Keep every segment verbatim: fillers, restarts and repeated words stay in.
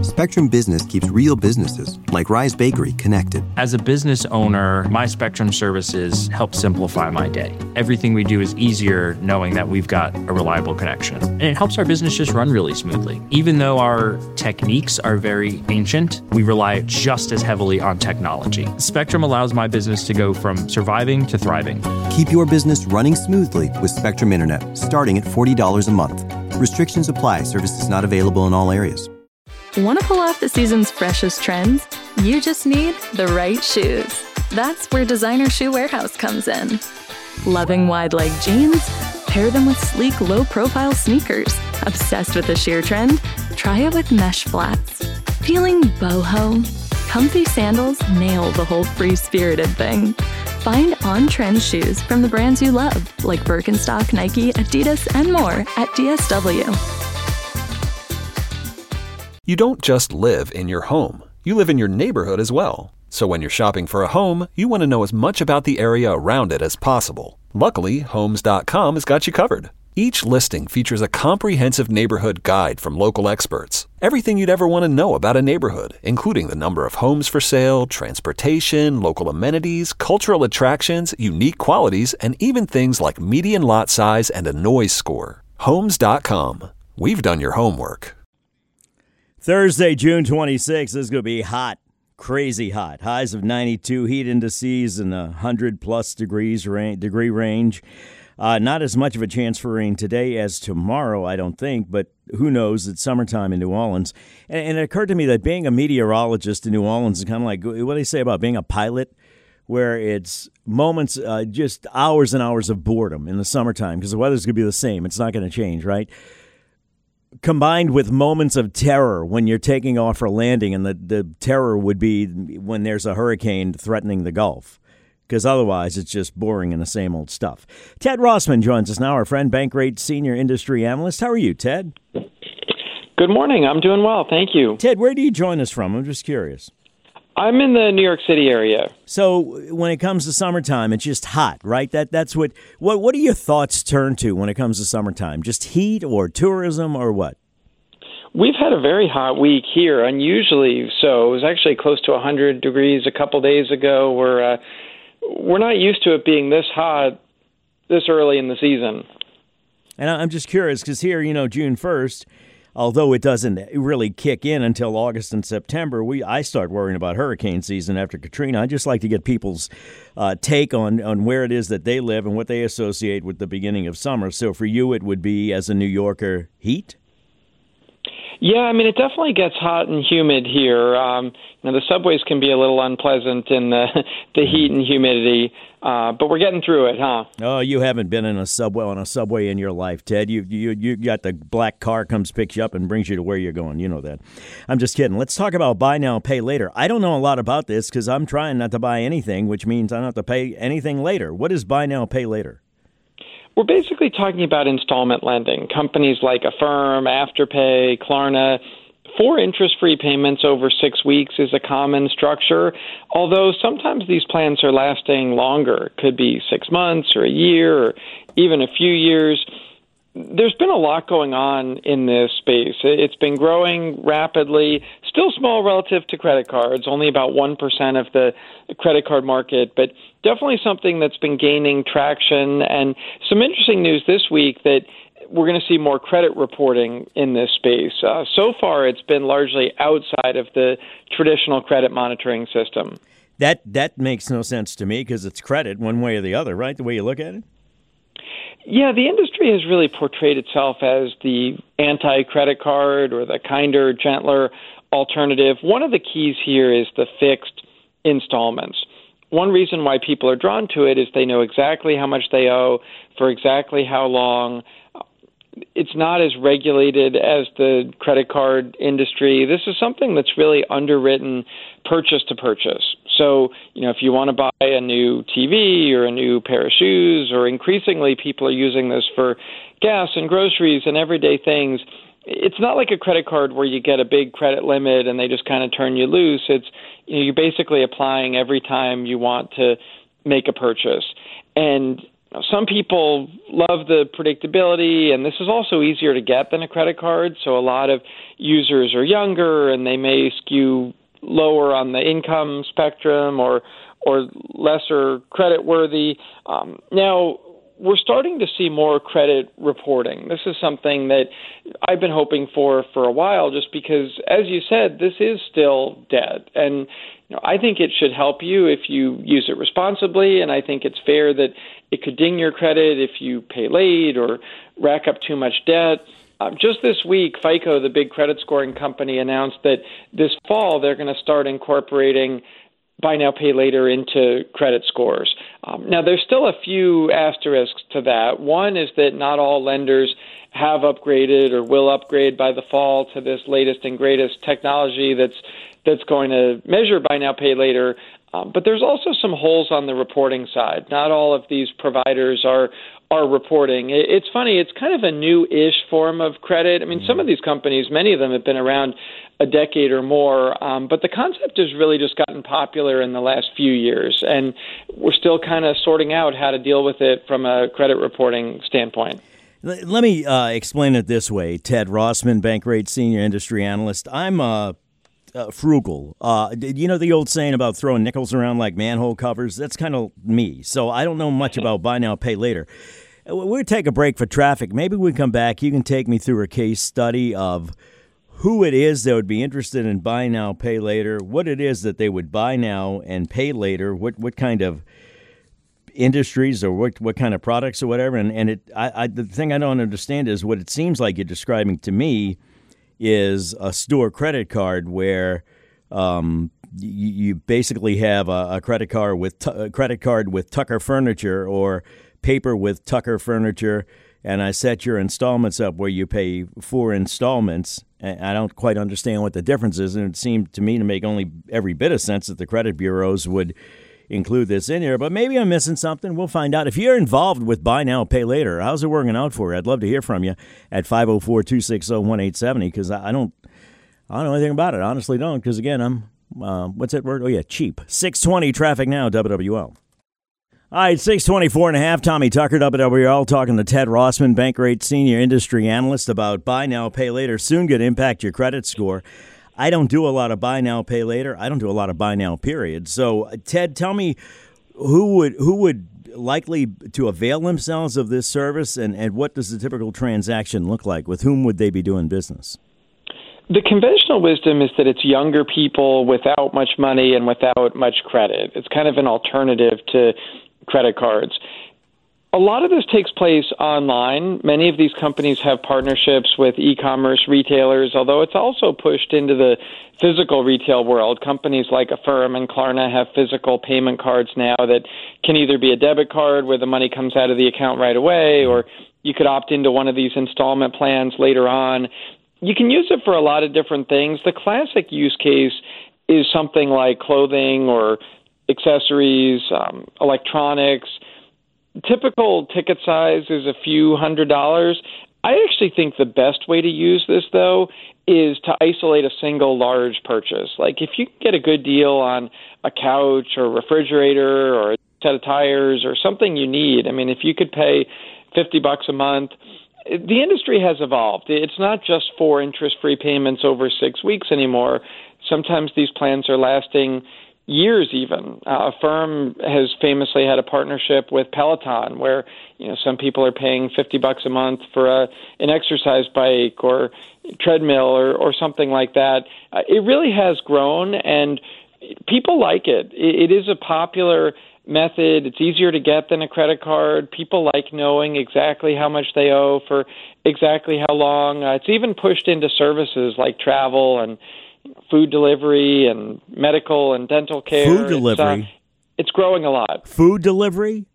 Spectrum Business keeps real businesses, like Rise Bakery, connected. As a business owner, my Spectrum services help simplify my day. Everything we do is easier knowing that we've got a reliable connection. And it helps our business just run really smoothly. Even though our techniques are very ancient, we rely just as heavily on technology. Spectrum allows my business to go from surviving to thriving. Keep your business running smoothly with Spectrum Internet, starting at forty dollars a month. Restrictions apply. Services not available in all areas. Want to pull off the season's freshest trends? You just need the right shoes. That's where Designer Shoe Warehouse comes in. Loving wide-leg jeans? Pair them with sleek, low-profile sneakers. Obsessed with the sheer trend? Try it with mesh flats. Feeling boho? Comfy sandals nail the whole free-spirited thing. Find on-trend shoes from the brands you love, like Birkenstock, Nike, Adidas, and more at D S W. You don't just live in your home. You live in your neighborhood as well. So when you're shopping for a home, you want to know as much about the area around it as possible. Luckily, Homes dot com has got you covered. Each listing features a comprehensive neighborhood guide from local experts. Everything you'd ever want to know about a neighborhood, including the number of homes for sale, transportation, local amenities, cultural attractions, unique qualities, and even things like median lot size and a noise score. Homes dot com. We've done your homework. Thursday, June twenty-sixth, is going to be hot, crazy hot. Highs of ninety-two, heat indices in the one hundred plus degrees range, degree range. Uh, not as much of a chance for rain today as tomorrow, I don't think, but who knows? It's summertime in New Orleans. And, and it occurred to me that being a meteorologist in New Orleans is kind of like, what do they say about being a pilot? Where it's moments, uh, just hours and hours of boredom in the summertime because the weather's going to be the same. It's not going to change, right? Combined with moments of terror when you're taking off for landing, and the, the terror would be when there's a hurricane threatening the Gulf, because otherwise it's just boring and the same old stuff. Ted Rossman joins us now, our friend, Bankrate Senior Industry Analyst. How are you, Ted? Good morning. I'm doing well. Thank you. Ted, where do you join us from? I'm just curious. I'm in the New York City area. So when it comes to summertime, it's just hot, right? That that's what what what do your thoughts turn to when it comes to summertime? Just heat or tourism or what? We've had a very hot week here, unusually so. It was actually close to one hundred degrees a couple days ago. We're uh, we're not used to it being this hot this early in the season. And I'm just curious because here, you know, June first. Although it doesn't really kick in until August and September, we I start worrying about hurricane season after Katrina. I just like to get people's uh, take on, on where it is that they live and what they associate with the beginning of summer. So for you, it would be, as a New Yorker, heat? Yeah, I mean, it definitely gets hot and humid here. Um, you know, the subways can be a little unpleasant in the, the heat and humidity, uh, but we're getting through it, huh? Oh, you haven't been in a subway on a subway in your life, Ted. You you you got the black car comes, picks you up, and brings you to where you're going. You know that. I'm just kidding. Let's talk about buy now, pay later. I don't know a lot about this because I'm trying not to buy anything, which means I don't have to pay anything later. What is buy now, pay later? We're basically talking about installment lending. Companies like Affirm, Afterpay, Klarna, four interest-free payments over six weeks is a common structure, although sometimes these plans are lasting longer. It could be six months or a year or even a few years. There's been a lot going on in this space. It's been growing rapidly, still small relative to credit cards, only about one percent of the credit card market, but definitely something that's been gaining traction. And some interesting news this week that we're going to see more credit reporting in this space. Uh, so far, it's been largely outside of the traditional credit monitoring system. That, that makes no sense to me because it's credit one way or the other, right, the way you look at it? Yeah, the industry has really portrayed itself as the anti-credit card or the kinder, gentler alternative. One of the keys here is the fixed installments. One reason why people are drawn to it is they know exactly how much they owe for exactly how long. It's not as regulated as the credit card industry. This is something that's really underwritten purchase to purchase. So, you know, if you want to buy a new T V or a new pair of shoes, or increasingly people are using this for gas and groceries and everyday things, it's not like a credit card where you get a big credit limit and they just kind of turn you loose. It's, you know, you're basically applying every time you want to make a purchase. And some people love the predictability, and this is also easier to get than a credit card. So a lot of users are younger, and they may skew lower on the income spectrum or or lesser credit worthy. Um, now, we're starting to see more credit reporting. This is something that I've been hoping for for a while, just because, as you said, this is still debt. And you know, I think it should help you if you use it responsibly, and I think it's fair that it could ding your credit if you pay late or rack up too much debt. Um, just this week, FICO, the big credit scoring company, announced that this fall they're going to start incorporating buy now, pay later into credit scores. Um, now, there's still a few asterisks to that. One is that not all lenders have upgraded or will upgrade by the fall to this latest and greatest technology that's that's going to measure buy now, pay later. Um, but there's also some holes on the reporting side. Not all of these providers are are reporting. It, it's funny. It's kind of a new-ish form of credit. I mean, some of these companies, many of them have been around a decade or more, um, but the concept has really just gotten popular in the last few years, and we're still kind of sorting out how to deal with it from a credit reporting standpoint. Let me uh, explain it this way. Ted Rossman, Bankrate Senior Industry Analyst. I'm uh, uh, frugal. Uh, you know the old saying about throwing nickels around like manhole covers? That's kind of me. So I don't know much about buy now, pay later. We'll take a break for traffic. Maybe we come back. You can take me through a case study of who it is that would be interested in buy now, pay later, what it is that they would buy now and pay later, what what kind of industries or what what kind of products or whatever. And and it I, I the thing I don't understand is what it seems like you're describing to me is a store credit card where um, you, you basically have a, a credit card with t- a credit card with Tucker Furniture or paper with Tucker Furniture, and I set your installments up where you pay four installments. I don't quite understand what the difference is, and it seemed to me to make only every bit of sense that the credit bureaus would include this in here. But maybe I'm missing something. We'll find out. If you're involved with buy now, pay later, how's it working out for you? I'd love to hear from you at five oh four, two six oh, one eight seven oh because I don't, I don't know anything about it. I honestly don't because, again, I'm, uh, what's that word? Oh, yeah, cheap. six twenty traffic now, W W L. All right, six twenty-four and a half. Tommy Tucker, W W L, talking to Ted Rossman, Bankrate Senior Industry Analyst, about buy now, pay later. Soon going to impact your credit score. I don't do a lot of buy now, pay later. I don't do a lot of buy now, period. So, Ted, tell me who would who would likely to avail themselves of this service, and, and what does the typical transaction look like? With whom would they be doing business? The conventional wisdom is that it's younger people without much money and without much credit. It's kind of an alternative to credit cards. A lot of this takes place online. Many of these companies have partnerships with e-commerce retailers, although it's also pushed into the physical retail world. Companies like Affirm and Klarna have physical payment cards now that can either be a debit card where the money comes out of the account right away, or you could opt into one of these installment plans later on. You can use it for a lot of different things. The classic use case is something like clothing or accessories, um, electronics. Typical ticket size is a few hundred dollars. I actually think the best way to use this, though, is to isolate a single large purchase. Like if you get a good deal on a couch or refrigerator or a set of tires or something you need, I mean, if you could pay fifty bucks a month, the industry has evolved. It's not just for interest-free payments over six weeks anymore. Sometimes these plans are lasting years even. Uh, Affirm has famously had a partnership with Peloton where, you know, some people are paying fifty bucks a month for a, an exercise bike or treadmill or, or something like that. Uh, it really has grown, and people like it. it. It is a popular method. It's easier to get than a credit card. People like knowing exactly how much they owe for exactly how long. Uh, it's even pushed into services like travel and food delivery and medical and dental care. Food delivery? It's, uh, it's growing a lot. Food delivery?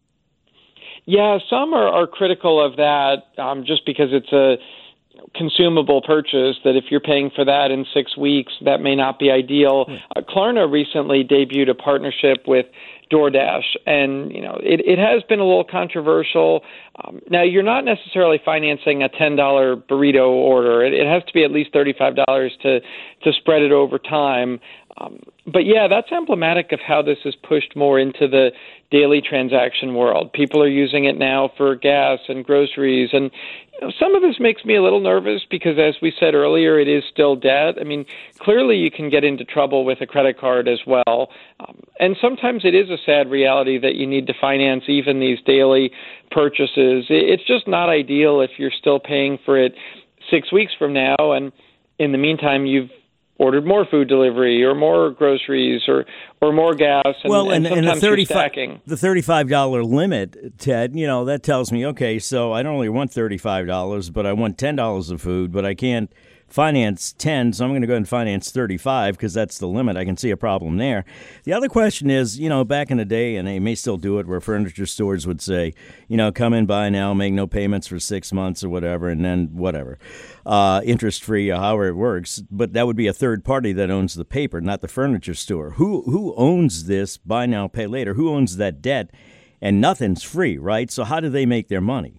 Yeah, some are, are critical of that um, just because it's a consumable purchase that if you're paying for that in six weeks, that may not be ideal. Uh, Klarna recently debuted a partnership with DoorDash. And, you know, it, it has been a little controversial. Um, now, you're not necessarily financing a ten dollar burrito order. It, it has to be at least thirty-five dollars to, to spread it over time. Um, but, yeah, that's emblematic of how this is pushed more into the daily transaction world. People are using it now for gas and groceries. And you know, some of this makes me a little nervous because, as we said earlier, it is still debt. I mean, clearly you can get into trouble with a credit card as well. Um, and sometimes it is a sad reality that you need to finance even these daily purchases. It's just not ideal if you're still paying for it six weeks from now. And in the meantime, you've ordered more food delivery or more groceries or, or more gas. And, well, and, and, and the thirty-five the thirty-five dollar limit, Ted, you know, that tells me, okay, so I don't only want thirty-five dollars, but I want ten dollars of food, but I can't finance ten, so I'm going to go ahead and finance thirty-five because that's the limit. I can see a problem there. The other question is, you know, back in the day, and they may still do it, where furniture stores would say, you know, come in, buy now, make no payments for six months or whatever, and then whatever, uh, interest-free, or however it works. But that would be a third party that owns the paper, not the furniture store. Who who owns this buy now, pay later? Who owns that debt? And nothing's free, right? So how do they make their money?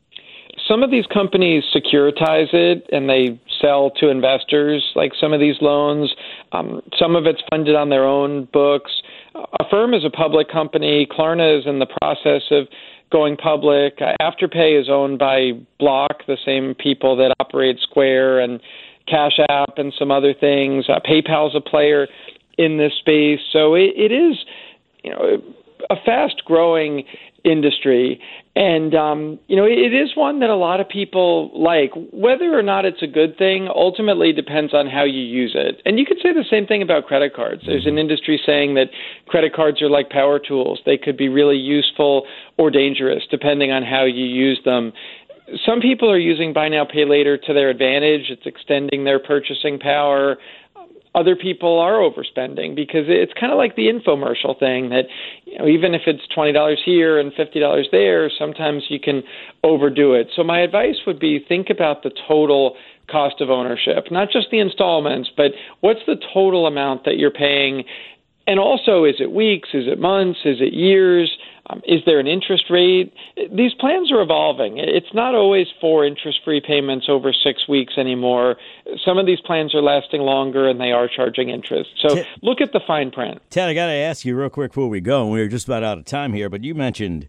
Some of these companies securitize it and they sell to investors, like some of these loans. Um, some of it's funded on their own books. Affirm is a public company. Klarna is in the process of going public. Uh, Afterpay is owned by Block, the same people that operate Square and Cash App and some other things. Uh, PayPal's a player in this space. So it, it is, you know, a fast-growing industry. And, um, you know, it is one that a lot of people like. Whether or not it's a good thing ultimately depends on how you use it. And you could say the same thing about credit cards. There's an industry saying that credit cards are like power tools. They could be really useful or dangerous depending on how you use them. Some people are using buy now, pay later to their advantage. It's extending their purchasing power. Other people are overspending because it's kind of like the infomercial thing that, you know, even if it's twenty dollars here and fifty dollars there, sometimes you can overdo it. So my advice would be think about the total cost of ownership, not just the installments, but what's the total amount that you're paying? And also, is it weeks? Is it months? Is it years? Um, is there an interest rate? These plans are evolving. It's not always for interest-free payments over six weeks anymore. Some of these plans are lasting longer, and they are charging interest. So Ted, look at the fine print. Ted, I got to ask you real quick before we go, and we're just about out of time here, but you mentioned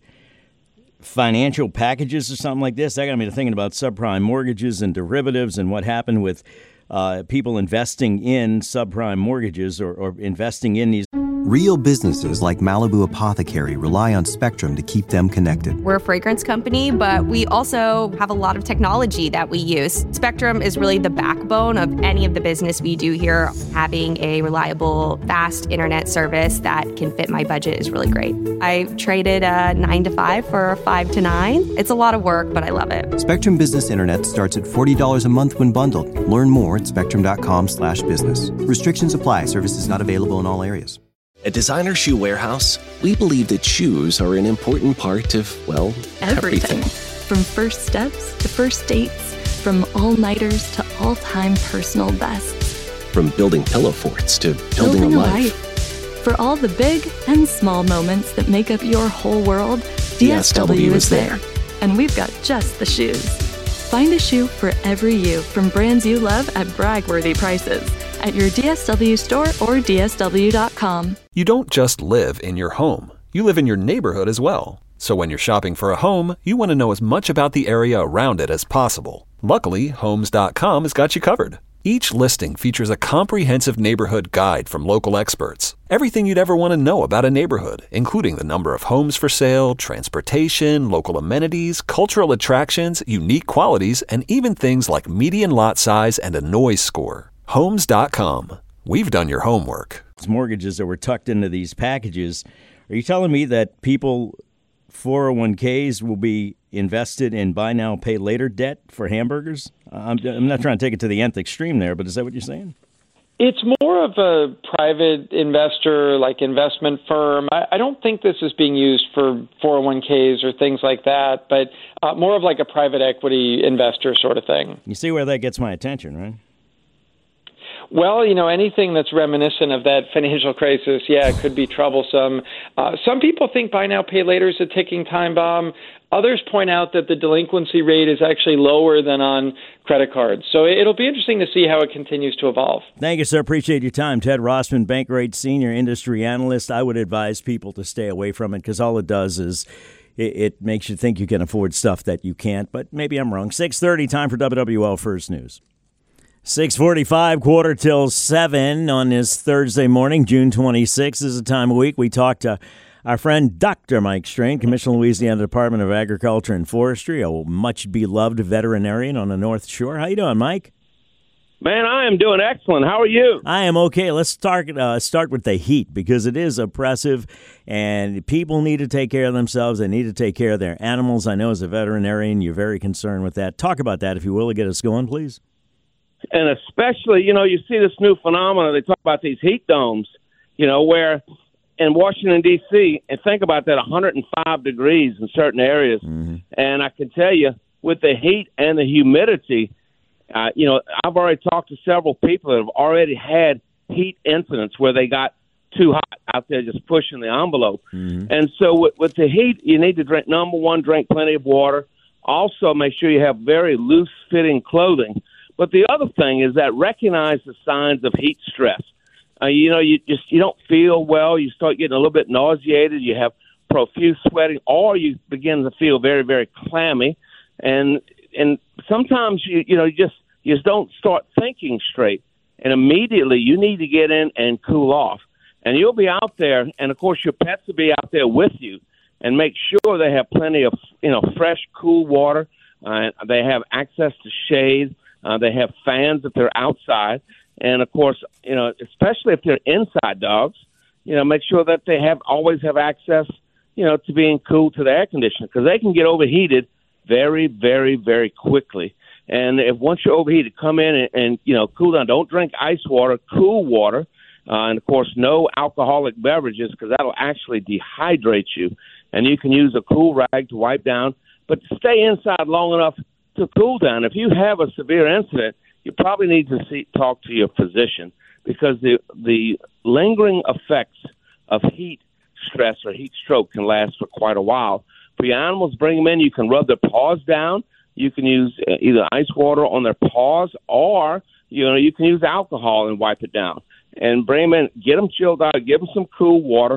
financial packages or something like this. That got me to thinking about subprime mortgages and derivatives and what happened with uh, people investing in subprime mortgages or, or investing in these. Real businesses like Malibu Apothecary rely on Spectrum to keep them connected. We're a fragrance company, but we also have a lot of technology that we use. Spectrum is really the backbone of any of the business we do here. Having a reliable, fast internet service that can fit my budget is really great. I traded a nine to five for a five to nine. It's a lot of work, but I love it. Spectrum Business Internet starts at forty dollars a month when bundled. Learn more at spectrum.com slash business. Restrictions apply. Services not available in all areas. At Designer Shoe Warehouse, we believe that shoes are an important part of, well, everything. Everything. From first steps to first dates, from all-nighters to all-time personal bests. From building pillow forts to building, Building a a life. life. For all the big and small moments that make up your whole world, D S W is there. And we've got just the shoes. Find a shoe for every you from brands you love at brag-worthy prices at your D S W store or D S W dot com. You don't just live in your home. You live in your neighborhood as well. So when you're shopping for a home, you want to know as much about the area around it as possible. Luckily, Homes dot com has got you covered. Each listing features a comprehensive neighborhood guide from local experts. Everything you'd ever want to know about a neighborhood, including the number of homes for sale, transportation, local amenities, cultural attractions, unique qualities, and even things like median lot size and a noise score. Homes dot com. We've done your homework. Mortgages that were tucked into these packages. Are you telling me that people four oh one k's will be invested in buy now, pay later debt for hamburgers? I'm, I'm not trying to take it to the nth extreme there, but is that what you're saying? It's more of a private investor, like investment firm. I, I don't think this is being used for four oh one k's or things like that, but uh, more of like a private equity investor sort of thing. You see where that gets my attention, right? Well, you know, anything that's reminiscent of that financial crisis, yeah, it could be troublesome. Uh, some people think buy now, pay later is a ticking time bomb. Others point out that the delinquency rate is actually lower than on credit cards. So it'll be interesting to see how it continues to evolve. Thank you, sir. Appreciate your time. Ted Rossman, Bankrate Senior Industry Analyst. I would advise people to stay away from it because all it does is it, it makes you think you can afford stuff that you can't. But maybe I'm wrong. six thirty, time for W W L First News. six forty-five, quarter till seven on this Thursday morning, June twenty-sixth is the time of week. We talk to our friend Doctor Mike Strain, Commissioner, Louisiana Department of Agriculture and Forestry, a much-beloved veterinarian on the North Shore. How you doing, Mike? Man, I am doing excellent. How are you? I am okay. Let's start uh, start with the heat because it is oppressive, and people need to take care of themselves. They need to take care of their animals. I know as a veterinarian, you're very concerned with that. Talk about that, if you will, to get us going, please. And especially, you know, you see this new phenomenon. They talk about these heat domes, you know, where in Washington, D C, and think about that, one hundred five degrees in certain areas. Mm-hmm. And I can tell you, with the heat and the humidity, uh, you know, I've already talked to several people that have already had heat incidents where they got too hot out there just pushing the envelope. Mm-hmm. And so with, with the heat, you need to drink, number one, drink plenty of water. Also, make sure you have very loose-fitting clothing. But the other thing is that recognize the signs of heat stress. Uh, you know, you just you don't feel well. You start getting a little bit nauseated. You have profuse sweating, or you begin to feel very, very clammy. And and sometimes you you know you just you just don't start thinking straight. And immediately you need to get in and cool off. And you'll be out there, and of course your pets will be out there with you. And make sure they have plenty of you know fresh, cool water. Uh, they have access to shade. Uh, they have fans if they're outside. And, of course, you know, especially if they're inside dogs, you know, make sure that they have always have access, you know, to being cool to the air conditioner because they can get overheated very, very, very quickly. And if once you're overheated, come in and, and you know, cool down. Don't drink ice water, cool water. Uh, and, of course, no alcoholic beverages because that'll actually dehydrate you. And you can use a cool rag to wipe down. But stay inside long enough to cool down. If you have a severe incident, you probably need to see, talk to your physician because the the lingering effects of heat stress or heat stroke can last for quite a while. For your animals, bring them in. You can rub their paws down. You can use either ice water on their paws or, you know, you can use alcohol and wipe it down. And bring them in, get them chilled out, give them some cool water.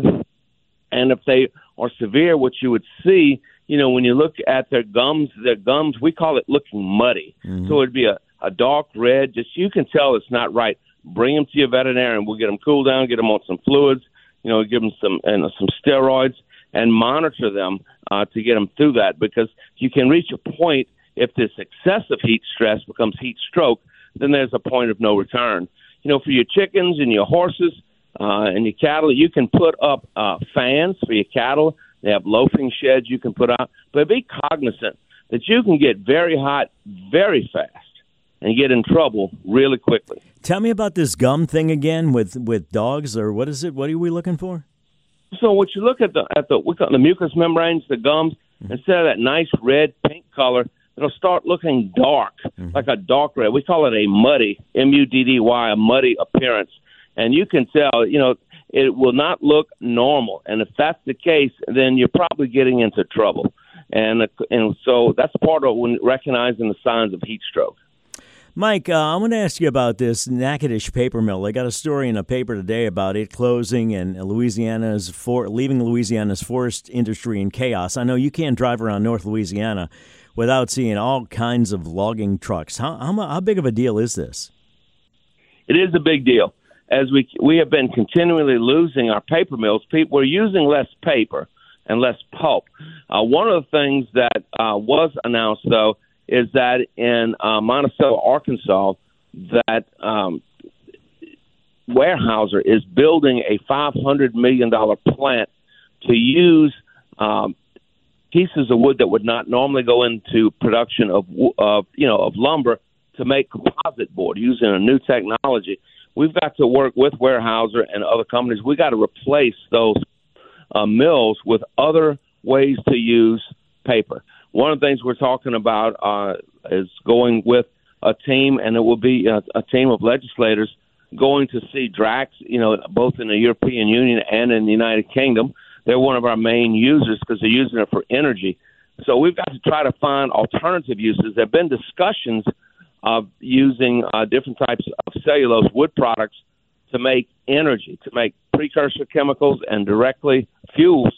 And if they are severe, what you would see, you know, when you look at their gums, their gums, we call it looking muddy. Mm-hmm. So it'd be a a dark red, just you can tell it's not right. Bring them to your veterinarian. We'll get them cooled down, get them on some fluids, you know, give them some and some steroids, and monitor them uh, to get them through that. Because you can reach a point if this excessive heat stress becomes heat stroke, then there's a point of no return. You know, for your chickens and your horses uh, and your cattle, you can put up uh, fans for your cattle. They have loafing sheds you can put out, but be cognizant that you can get very hot very fast and get in trouble really quickly. Tell me about this gum thing again with, with dogs, or what is it? What are we looking for? So what you look at the at the we call the mucous membranes, the gums, mm-hmm. instead of that nice red pink color, it'll start looking dark, mm-hmm. like a dark red. We call it a muddy, M U D D Y, a muddy appearance. And you can tell, you know, it will not look normal. And if that's the case, then you're probably getting into trouble. And and so that's part of when recognizing the signs of heat stroke. Mike, uh, I want to ask you about this Natchitoches paper mill. They got a story in a paper today about it closing and Louisiana's for leaving Louisiana's forest industry in chaos. I know you can't drive around North Louisiana without seeing all kinds of logging trucks. How how, how big of a deal is this? It is a big deal. As we we have been continually losing our paper mills, people are using less paper and less pulp. Uh, one of the things that uh, was announced, though, is that in uh, Monticello, Arkansas, that um, Weyerhaeuser is building a five hundred million dollars plant to use um, pieces of wood that would not normally go into production of, of, you know, of lumber to make composite board using a new technology. We've got to work with Weyerhaeuser and other companies. We got to replace those uh, mills with other ways to use paper. One of the things we're talking about uh, is going with a team, and it will be a, a team of legislators going to see Drax, you know, both in the European Union and in the United Kingdom. They're one of our main users because they're using it for energy. So we've got to try to find alternative uses. There have been discussions of using uh, different types of cellulose wood products to make energy, to make precursor chemicals and directly fuels.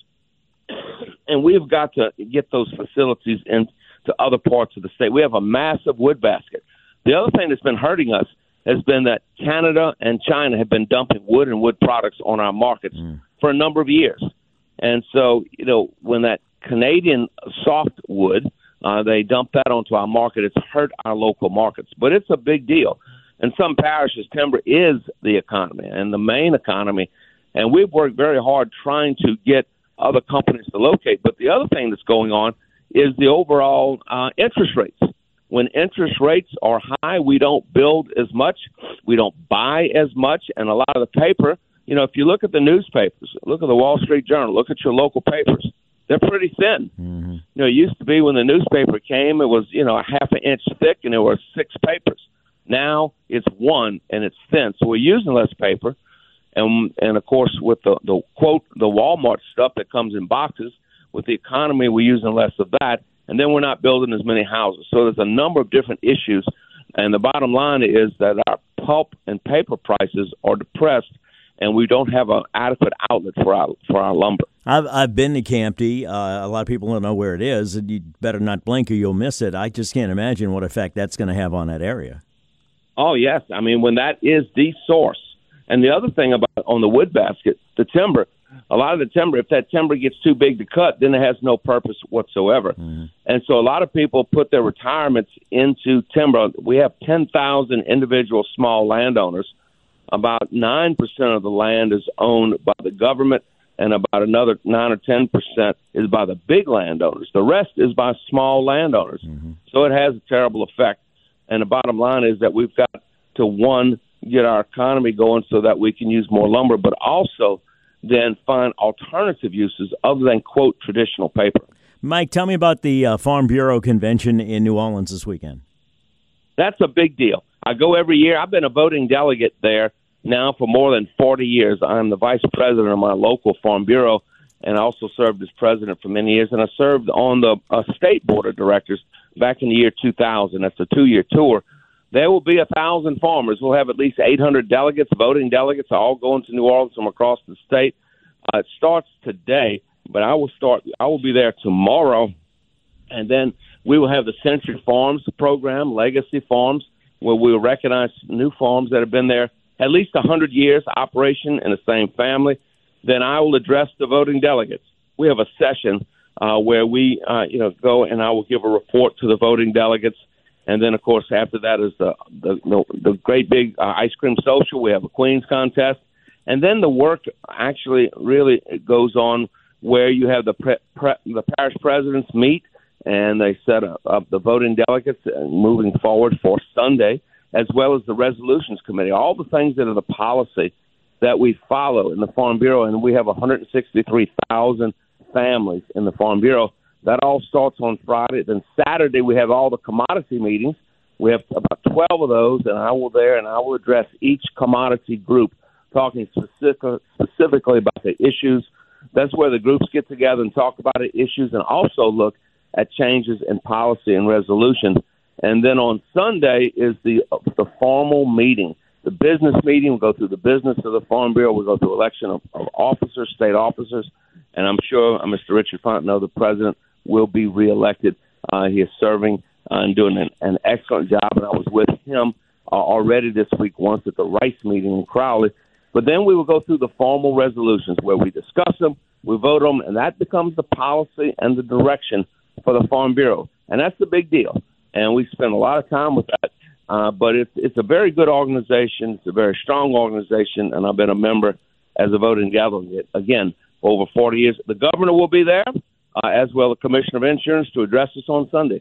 And we've got to get those facilities into other parts of the state. We have a massive wood basket. The other thing that's been hurting us has been that Canada and China have been dumping wood and wood products on our markets mm. for a number of years. And so, you know, when that Canadian softwood, uh, they dump that onto our market, it's hurt our local markets. But it's a big deal. In some parishes, timber is the economy and the main economy. And we've worked very hard trying to get other companies to locate. But the other thing that's going on is the overall uh, interest rates. When interest rates are high, we don't build as much, we don't buy as much, and a lot of the paper, you know, if you look at the newspapers, look at the Wall Street Journal, look at your local papers, they're pretty thin. Mm-hmm. You know, it used to be when the newspaper came, it was, you know, a half an inch thick, and there were six papers. Now it's one, and it's thin, so we're using less paper, and and of course with the, the quote, the Walmart stuff that comes in boxes, with the economy, we're using less of that. And then we're not building as many houses. So there's a number of different issues. And the bottom line is that our pulp and paper prices are depressed, and we don't have an adequate outlet for our for our lumber. I've I've been to Campty. Uh, a lot of people don't know where it is, and you better not blink or you'll miss it. I just can't imagine what effect that's going to have on that area. Oh, yes. I mean, when that is the source. And the other thing about on the wood basket, the timber, a lot of the timber, if that timber gets too big to cut, then it has no purpose whatsoever. Mm-hmm. And so a lot of people put their retirements into timber. We have ten thousand individual small landowners. About nine percent of the land is owned by the government, and about another nine or ten percent is by the big landowners. The rest is by small landowners. Mm-hmm. So it has a terrible effect. And the bottom line is that we've got to, one, get our economy going so that we can use more lumber, but also then find alternative uses other than, quote, traditional paper. Mike, tell me about the uh, Farm Bureau convention in New Orleans this weekend. That's a big deal. I go every year. I've been a voting delegate there now for more than forty years. I'm the vice president of my local Farm Bureau, and I also served as president for many years. And I served on the uh, state board of directors back in the year two thousand. That's a two-year tour. There will be a thousand farmers. We'll have at least eight hundred delegates, voting delegates, all going to New Orleans from across the state. Uh, it starts today, but I will start. I will be there tomorrow, and then we will have the Century Farms program, Legacy Farms, where we will recognize new farms that have been there at least one hundred years, operation in the same family. Then I will address the voting delegates. We have a session uh, where we, uh, you know, go and I will give a report to the voting delegates. And then, of course, after that is the the, the great big uh, ice cream social. We have a Queen's contest. And then the work actually really goes on where you have the pre- pre- the parish presidents meet, and they set up, up the voting delegates and moving forward for Sunday, as well as the resolutions committee, all the things that are the policy that we follow in the Farm Bureau. And we have one hundred sixty-three thousand families in the Farm Bureau. That all starts on Friday. Then Saturday we have all the commodity meetings. We have about twelve of those, and I will there and I will address each commodity group, talking specific, specifically about the issues. That's where the groups get together and talk about the issues and also look at changes in policy and resolution. And then on Sunday is the the formal meeting, the business meeting. We'll go through the business of the Farm Bureau. We'll go through election of, of officers, state officers, and I'm sure uh, Mister Richard Fontenot, the president, will be reelected. Uh, he is serving uh, and doing an, an excellent job, and I was with him uh, already this week once at the Rice meeting in Crowley. But then we will go through the formal resolutions where we discuss them, we vote them, and that becomes the policy and the direction for the Farm Bureau. And that's the big deal. And we spend a lot of time with that. Uh, but it's, it's a very good organization. It's a very strong organization, and I've been a member as a voting delegate, again, for over forty years. The governor will be there, uh, as well as the Commissioner of Insurance, to address us on Sunday.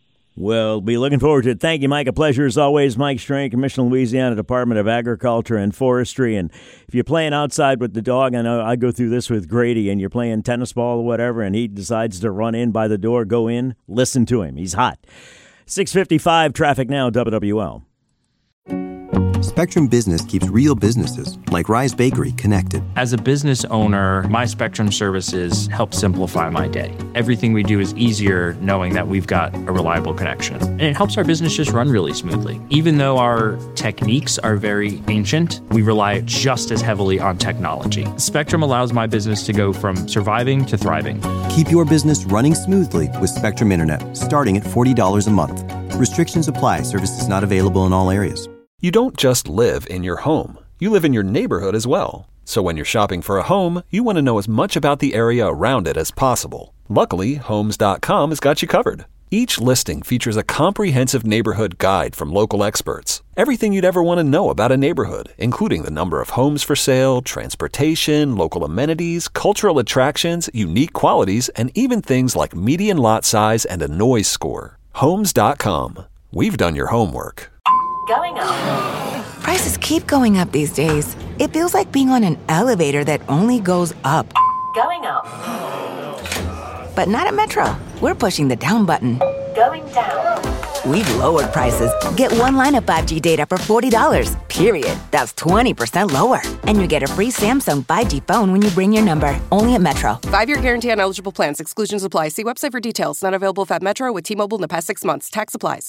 We'll be looking forward to it. Thank you, Mike. A pleasure as always. Mike Strain, Commissioner of Louisiana Department of Agriculture and Forestry. And if you're playing outside with the dog, I know I go through this with Grady, and you're playing tennis ball or whatever, and he decides to run in by the door, go in, listen to him. He's hot. six fifty-five, traffic now, W W L. Spectrum Business keeps real businesses, like Rise Bakery, connected. As a business owner, my Spectrum services help simplify my day. Everything we do is easier knowing that we've got a reliable connection. And it helps our business just run really smoothly. Even though our techniques are very ancient, we rely just as heavily on technology. Spectrum allows my business to go from surviving to thriving. Keep your business running smoothly with Spectrum Internet, starting at forty dollars a month. Restrictions apply. Services not available in all areas. You don't just live in your home. You live in your neighborhood as well. So when you're shopping for a home, you want to know as much about the area around it as possible. Luckily, Homes dot com has got you covered. Each listing features a comprehensive neighborhood guide from local experts. Everything you'd ever want to know about a neighborhood, including the number of homes for sale, transportation, local amenities, cultural attractions, unique qualities, and even things like median lot size and a noise score. Homes dot com. We've done your homework. Going up. Prices keep going up these days. It feels like being on an elevator that only goes up. Going up. But not at Metro. We're pushing the down button. Going down. We've lowered prices. Get one line of five G data for forty dollars, period. That's twenty percent lower. And you get a free Samsung five G phone when you bring your number. Only at Metro. Five-year guarantee on eligible plans. Exclusions apply. See website for details. Not available if at Metro with T-Mobile in the past six months. Tax applies.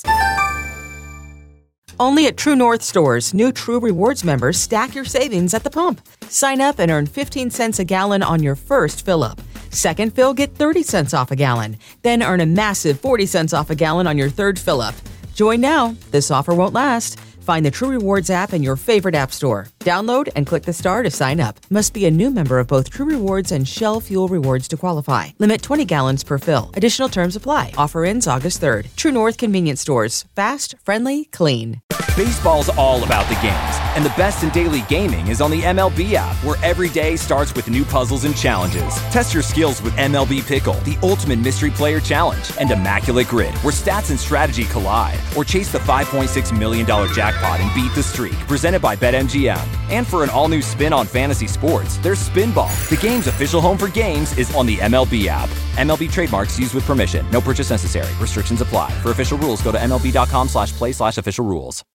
Only at True North stores, new True Rewards members stack your savings at the pump. Sign up and earn fifteen cents a gallon on your first fill-up. Second fill, get thirty cents off a gallon. Then earn a massive forty cents off a gallon on your third fill-up. Join now. This offer won't last. Find the True Rewards app in your favorite app store. Download and click the star to sign up. Must be a new member of both True Rewards and Shell Fuel Rewards to qualify. Limit twenty gallons per fill. Additional terms apply. Offer ends August third. True North Convenience Stores. Fast, friendly, clean. Baseball's all about the games, and the best in daily gaming is on the M L B app, where every day starts with new puzzles and challenges. Test your skills with M L B Pickle, the ultimate mystery player challenge, and Immaculate Grid, where stats and strategy collide. Or chase the five point six million dollars jackpot and beat the streak, presented by BetMGM. And for an all-new spin on fantasy sports, there's Spinball. The game's official home for games is on the M L B app. M L B trademarks used with permission. No purchase necessary. Restrictions apply. For official rules, go to M L B dot com slash play slash official rules.